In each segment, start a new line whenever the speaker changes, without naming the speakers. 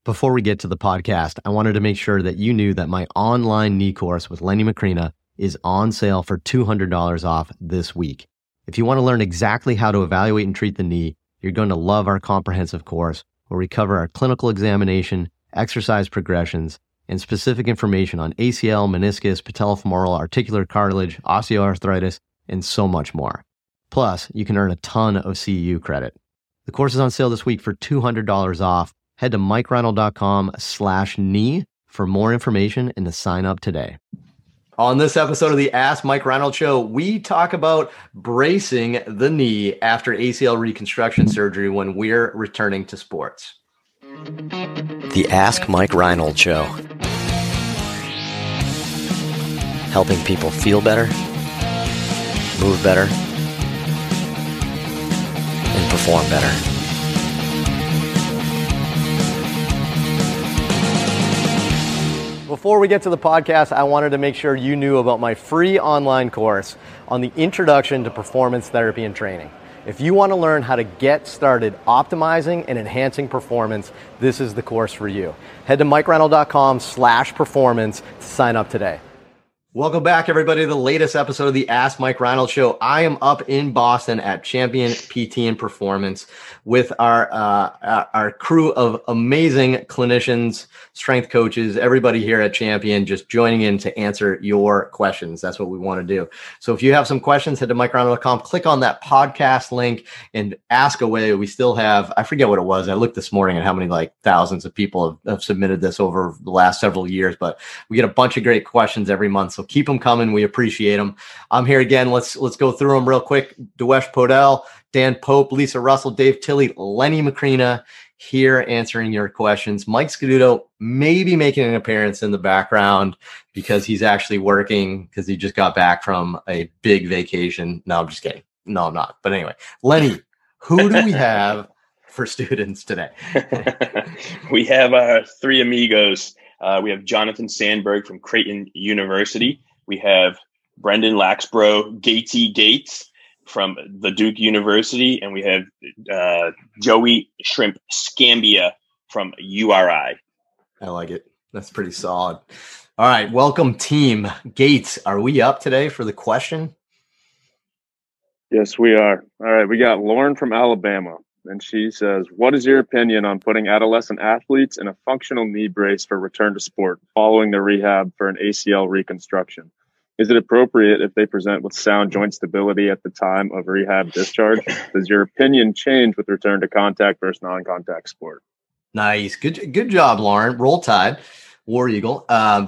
Before we get to the podcast, I wanted to make sure that you knew that my online knee course with Lenny Macrina is on sale for $200 off this week. If you want to learn exactly how to evaluate and treat the knee, you're going to love our comprehensive course where we cover our clinical examination, exercise progressions, and specific information on ACL, meniscus, patellofemoral, articular cartilage, osteoarthritis, and so much more. Plus, you can earn a ton of CEU credit. The course is on sale this week for $200 off. Head to MikeReinold.com/knee for more information and to sign up today. On this episode of the Ask Mike Reinold Show, we talk about bracing the knee after ACL reconstruction surgery when we're returning to sports. The Ask Mike Reinold Show. Helping people feel better, move better, and perform better. Before we get to the podcast, I wanted to make sure you knew about my free online course on the Introduction to Performance Therapy and Training. If you want to learn how to get started optimizing and enhancing performance, this is the course for you. Head to MikeReinold.com/performance to sign up today. Welcome back, everybody, to the latest episode of the Ask Mike Reinold Show. I am up in Boston at Champion PT and Performance with our crew of amazing clinicians, strength coaches, everybody here at Champion just joining in to answer your questions. That's what we want to do. So if you have some questions, head to MikeReinold.com, click on that podcast link and ask away. We still have, I forget what it was. I looked this morning at how many thousands of people have submitted this over the last several years, but we get a bunch of great questions every month. So keep them coming. We appreciate them. I'm here again. Let's go through them real quick. Dewesh Podell, Dan Pope, Lisa Russell, Dave Tilley, Lenny Macrina here answering your questions. Mike Scaduto may be making an appearance in the background because he's actually working because he just got back from a big vacation. No, I'm just kidding. No, I'm not. But anyway, Lenny, who do we have for students today?
We have three amigos. We have Jonathan Sandberg from Creighton University. We have Brendan Laxbro, Gatesy Gates from the Duke University. And we have Joey Shrimp Scambia from URI.
I like it. That's pretty solid. All right. Welcome, team. Gates, are we up today for the question?
Yes, we are. All right. We got Lauren from Alabama. And she says, what is your opinion on putting adolescent athletes in a functional knee brace for return to sport following their rehab for an ACL reconstruction? Is it appropriate if they present with sound joint stability at the time of rehab discharge? Does your opinion change with return to contact versus non-contact sport?
Nice. Good job, Lauren. Roll Tide, War Eagle.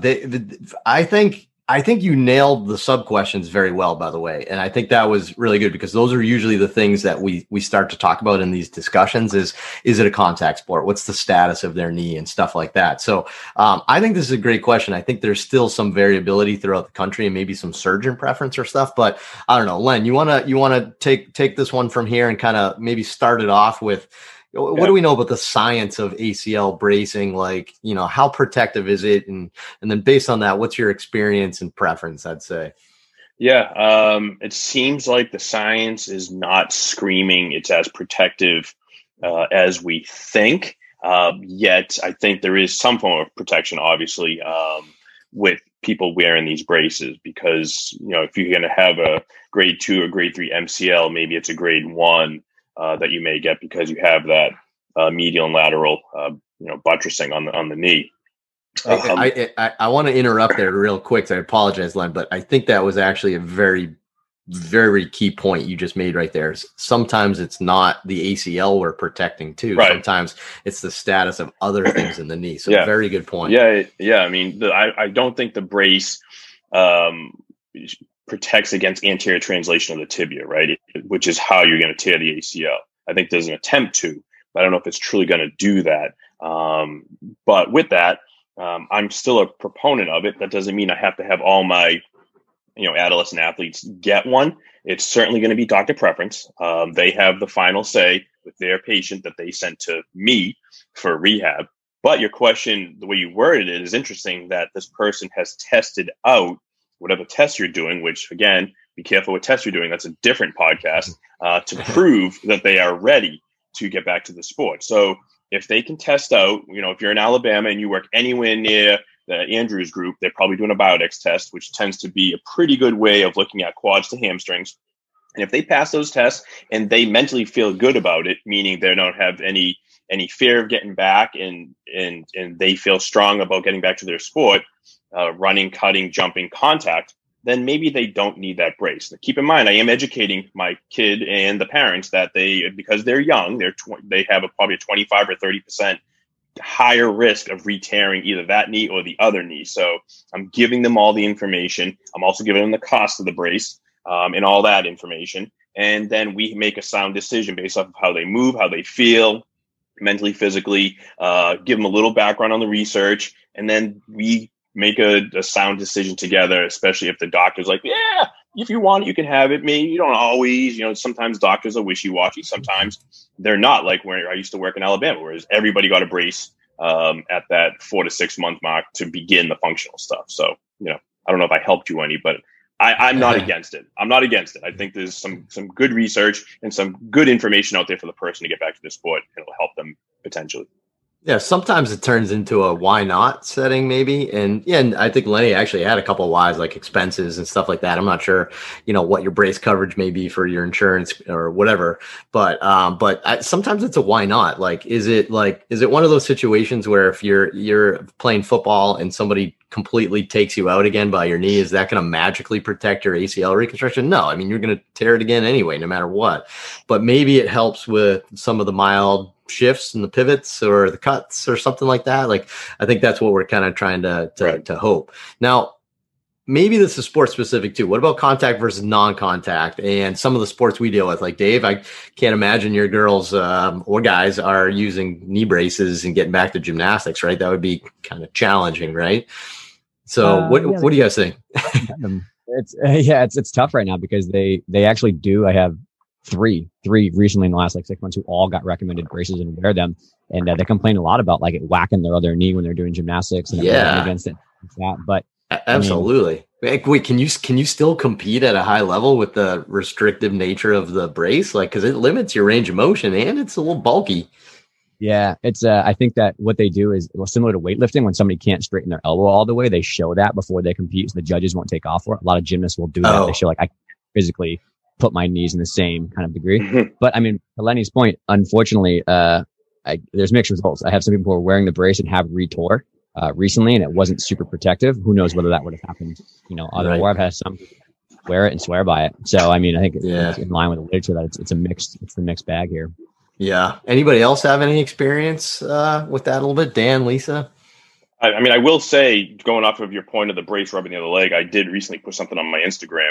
I think you nailed the sub questions very well, by the way. And I think that was really good because those are usually the things that we start to talk about in these discussions is it a contact sport? What's the status of their knee and stuff like that? So I think this is a great question. I think there's still some variability throughout the country and maybe some surgeon preference or stuff, but I don't know. Len, you want to take this one from here and kind of maybe start it off with, what do we know about the science of ACL bracing? How protective is it? And then based on that, what's your experience and preference, I'd say?
Yeah. It seems like the science is not screaming it's as protective as we think. Yet I think there is some form of protection, obviously, with people wearing these braces, because, if you're going to have a grade 2 or grade 3 MCL, maybe it's a grade 1. That you may get because you have that medial and lateral, buttressing on the knee.
I want to interrupt there real quick. So I apologize, Len, but I think that was actually a very, very key point you just made right there. Sometimes it's not the ACL we're protecting too. Right. Sometimes it's the status of other things in the knee. So very good point.
Yeah. I mean, I don't think the brace protects against anterior translation of the tibia, right? Which is how you're going to tear the ACL. I think there's an attempt to, but I don't know if it's truly going to do that. But with that, I'm still a proponent of it. That doesn't mean I have to have all my, adolescent athletes get one. It's certainly going to be doctor preference. They have the final say with their patient that they sent to me for rehab. But your question, the way you worded it, is interesting that this person has tested out whatever test you're doing, which, again, be careful what test you're doing. That's a different podcast, to prove that they are ready to get back to the sport. So if they can test out, if you're in Alabama and you work anywhere near the Andrews group, they're probably doing a Biodex test, which tends to be a pretty good way of looking at quads to hamstrings. And if they pass those tests and they mentally feel good about it, meaning they don't have any fear of getting back and they feel strong about getting back to their sport, running, cutting, jumping, contact, then maybe they don't need that brace. Now, keep in mind, I am educating my kid and the parents that because they're young, they have probably a 25 or 30% higher risk of re-tearing either that knee or the other knee. So I'm giving them all the information. I'm also giving them the cost of the brace and all that information. And then we make a sound decision based off of how they move, how they feel mentally, physically, give them a little background on the research. And then we make a sound decision together, especially if the doctor's like, yeah, if you want it, you can have it. Maybe you don't always, sometimes doctors are wishy-washy. Sometimes they're not, like where I used to work in Alabama, whereas everybody got a brace at that 4 to 6 month mark to begin the functional stuff. So, I don't know if I helped you any, but I'm not against it. I'm not against it. I think there's some good research and some good information out there for the person to get back to the sport, and it'll help them potentially.
Yeah, sometimes it turns into a why not setting maybe. And I think Lenny actually had a couple of whys, like expenses and stuff like that. I'm not sure, what your brace coverage may be for your insurance or whatever. But sometimes it's a why not. Like, is it one of those situations where if you're playing football and somebody completely takes you out again by your knee, is that going to magically protect your ACL reconstruction? No, I mean, you're going to tear it again anyway, no matter what. But maybe it helps with some of the mild shifts and the pivots or the cuts or something like that. Like, I think that's what we're kind of trying to hope. Now, maybe this is sports specific too. What about contact versus non-contact and some of the sports we deal with? Like, Dave, I can't imagine your girls or guys are using knee braces and getting back to gymnastics, right? That would be kind of challenging, right? So what do you guys think?
It's tough right now because they actually do. I have three recently in the last 6 months who all got recommended braces and wear them. And they complain a lot about it whacking their other knee when they're doing gymnastics and against it. But
absolutely. Wait, can you still compete at a high level with the restrictive nature of the brace? Like, cause it limits your range of motion and it's a little bulky.
Yeah, it's. I think that what they do is similar to weightlifting. When somebody can't straighten their elbow all the way, they show that before they compete, so the judges won't take off for it. A lot of gymnasts will do that. They show I can't physically put my knees in the same kind of degree. But I mean, to Lenny's point, unfortunately, there's mixed results. I have some people who are wearing the brace and have retore recently, and it wasn't super protective. Who knows whether that would have happened? Right. Or I've had some wear it and swear by it. So I mean, I think it's in line with the literature that it's the mixed bag here.
Yeah. Anybody else have any experience with that a little bit? Dan, Lisa?
I mean, I will say, going off of your point of the brace rubbing the other leg, I did recently put something on my Instagram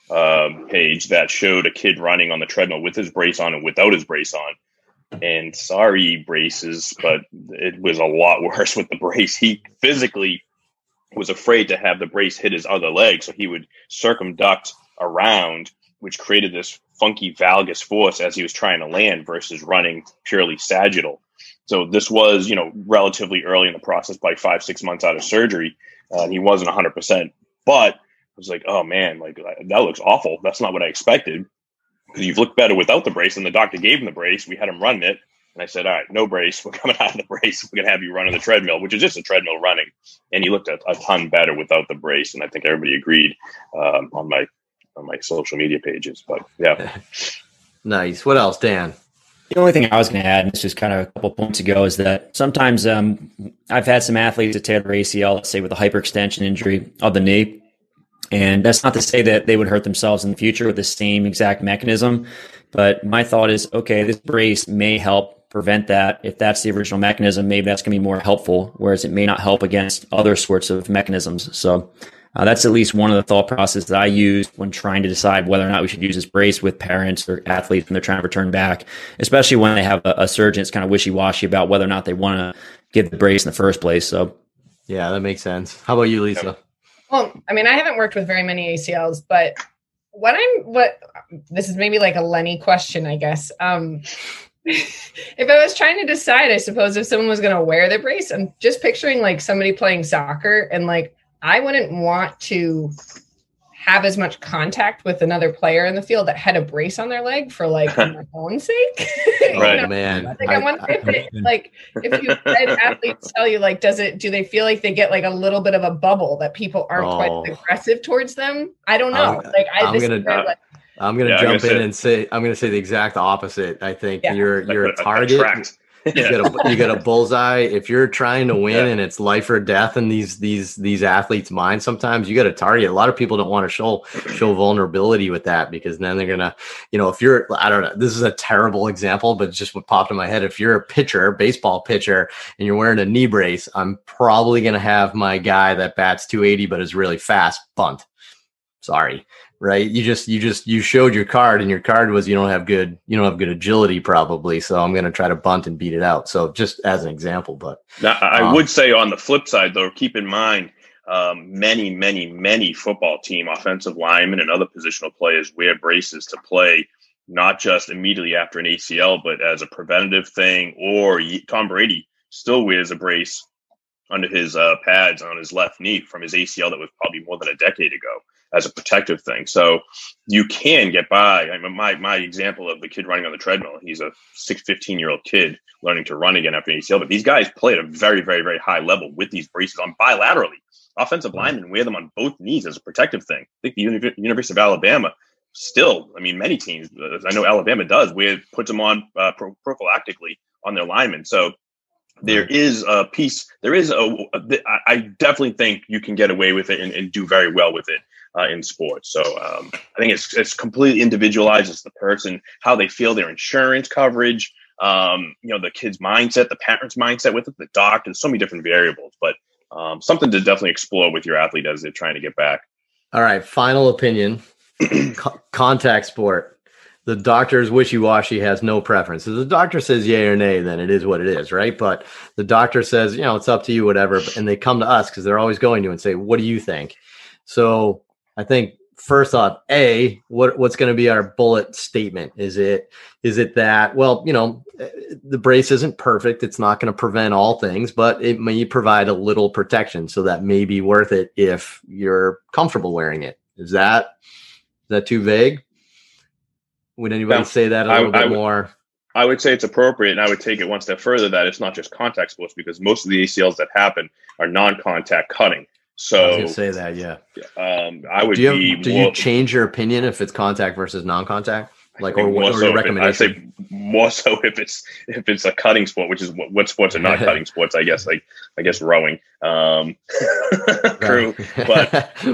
page that showed a kid running on the treadmill with his brace on and without his brace on. And sorry, braces, but it was a lot worse with the brace. He physically was afraid to have the brace hit his other leg, so he would circumduct around, which created this funky valgus force as he was trying to land versus running purely sagittal. So this was, relatively early in the process, by 5-6 months out of surgery. He wasn't 100%, but I was like, oh man, that looks awful. That's not what I expected, because you've looked better without the brace. And the doctor gave him the brace. We had him running it. And I said, all right, no brace. We're coming out of the brace. We're going to have you run on the treadmill, which is just a treadmill running. And he looked a ton better without the brace. And I think everybody agreed on my social media pages. But yeah.
Nice. What else, Dan?
The only thing I was going to add, and this was kind of a couple points ago, is that sometimes I've had some athletes that tear their ACL, let's say with a hyperextension injury of the knee. And that's not to say that they would hurt themselves in the future with the same exact mechanism. But my thought is, okay, this brace may help prevent that. If that's the original mechanism, maybe that's going to be more helpful, whereas it may not help against other sorts of mechanisms. So that's at least one of the thought processes that I use when trying to decide whether or not we should use this brace with parents or athletes when they're trying to return back, especially when they have a surgeon that's kind of wishy-washy about whether or not they want to give the brace in the first place. So,
yeah, that makes sense. How about you, Lisa?
Well, I mean, I haven't worked with very many ACLs, but this is maybe like a Lenny question, I guess. If I was trying to decide, I suppose, if someone was going to wear the brace, I'm just picturing somebody playing soccer, and I wouldn't want to have as much contact with another player in the field that had a brace on their leg for like their own sake.
Oh man.
Like I wonder if you had athletes tell you, like, do they feel like they get like a little bit of a bubble that people aren't quite aggressive towards them? I don't know.
I'm gonna jump in and say I'm gonna say the exact opposite. I think you're a target. You get a bullseye. If you're trying to win and it's life or death in these athletes' minds, sometimes you got a target. A lot of people don't want to show vulnerability with that, because then they're gonna, if you're, I don't know, this is a terrible example, but it's just what popped in my head. If you're a pitcher, baseball pitcher, and you're wearing a knee brace, I'm probably gonna have my guy that bats 280 but is really fast bunt. Sorry. Right. You showed your card, and your card was, you don't have good agility probably. So I'm going to try to bunt and beat it out. So just as an example, but
now, I would say on the flip side though, keep in mind, many football team offensive linemen and other positional players wear braces to play, not just immediately after an ACL, but as a preventative thing. Or Tom Brady still wears a brace under his pads on his left knee from his ACL that was probably more than a decade ago, as a protective thing. So you can get by. I mean, my example of the kid running on the treadmill, he's a 15-year-old kid learning to run again after an ACL, but these guys play at a very, very, very high level with these braces on bilaterally. Offensive linemen wear them on both knees as a protective thing. I think the University of Alabama still, many teams, I know Alabama does, puts them on prophylactically on their linemen. So there is a piece, I definitely think you can get away with it and do very well with it in sports. So I think it's completely individualized. It's the person, how they feel, their insurance coverage, the kid's mindset, the parent's mindset with it, the doctor, so many different variables, but something to definitely explore with your athlete as they're trying to get back.
All right. Final opinion, contact sport. The doctor is wishy-washy, has no preference. If the doctor says yay or nay, then it is what it is, right? But the doctor says, it's up to you, whatever. And they come to us because they're always going to and say, what do you think? So I think first off, what's going to be our bullet statement? Is it that, well, the brace isn't perfect. It's not going to prevent all things, but it may provide a little protection. So that may be worth it if you're comfortable wearing it. Is that too vague? Would anybody say that a little bit more?
I would say it's appropriate, and I would take it one step further that it's not just contact sports, because most of the ACLs that happen are non-contact cutting. So
I was going to say that, yeah.
I would
do you change your opinion if it's contact versus non-contact? Like, or your recommendation?
I'd say more so if it's a cutting sport, which is what sports are not cutting sports, I guess. Like, I guess rowing, crew. But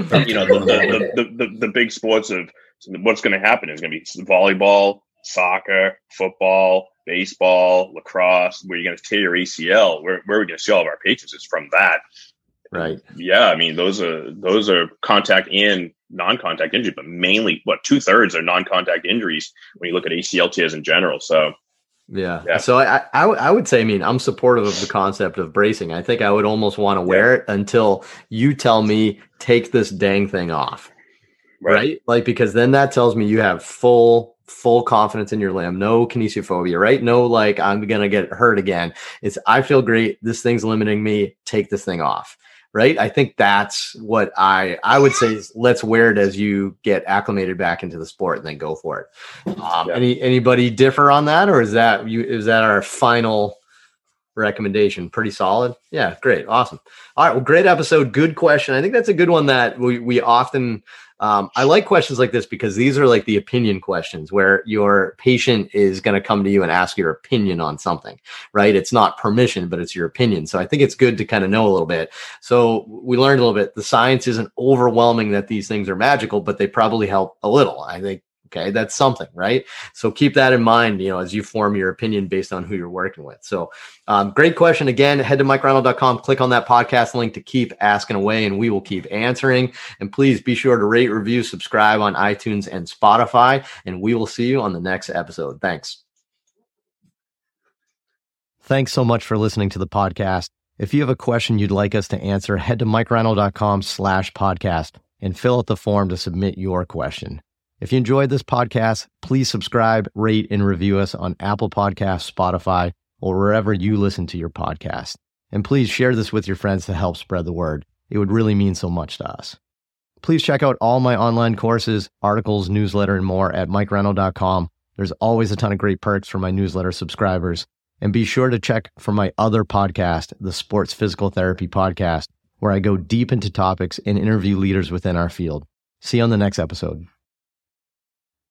the big sports of what's going to happen is going to be volleyball, soccer, football, baseball, lacrosse, where you're going to tear your ACL. Where we're going to see all of our patients is from that.
Right.
Yeah. Those are contact and non-contact injuries, but mainly 2/3 are non-contact injuries when you look at ACL tears in general. So,
yeah. So I would say, I'm supportive of the concept of bracing. I think I would almost want to wear it until you tell me, take this dang thing off. Right. Like, because then that tells me you have full confidence in your limb, no kinesiophobia, right? No, like, I'm going to get hurt again. It's, I feel great. This thing's limiting me. Take this thing off. Right. I think that's what I would say is, let's wear it as you get acclimated back into the sport and then go for it. Anybody differ on that, or is that our final recommendation? Pretty solid. Yeah. Great. Awesome. All right. Well, great episode. Good question. I think that's a good one that we often, I like questions like this because these are like the opinion questions where your patient is going to come to you and ask your opinion on something, right? It's not permission, but it's your opinion. So I think it's good to kind of know a little bit. So we learned a little bit. The science isn't overwhelming that these things are magical, but they probably help a little. I think, okay, that's something, right? So keep that in mind, as you form your opinion based on who you're working with. So great question. Again, head to MikeReinold.com, click on that podcast link to keep asking away, and we will keep answering. And please be sure to rate, review, subscribe on iTunes and Spotify, and we will see you on the next episode. Thanks. Thanks so much for listening to the podcast. If you have a question you'd like us to answer, head to MikeReinold.com/podcast and fill out the form to submit your question. If you enjoyed this podcast, please subscribe, rate, and review us on Apple Podcasts, Spotify, or wherever you listen to your podcast. And please share this with your friends to help spread the word. It would really mean so much to us. Please check out all my online courses, articles, newsletter, and more at MikeReinold.com. There's always a ton of great perks for my newsletter subscribers. And be sure to check for my other podcast, the Sports Physical Therapy Podcast, where I go deep into topics and interview leaders within our field. See you on the next episode.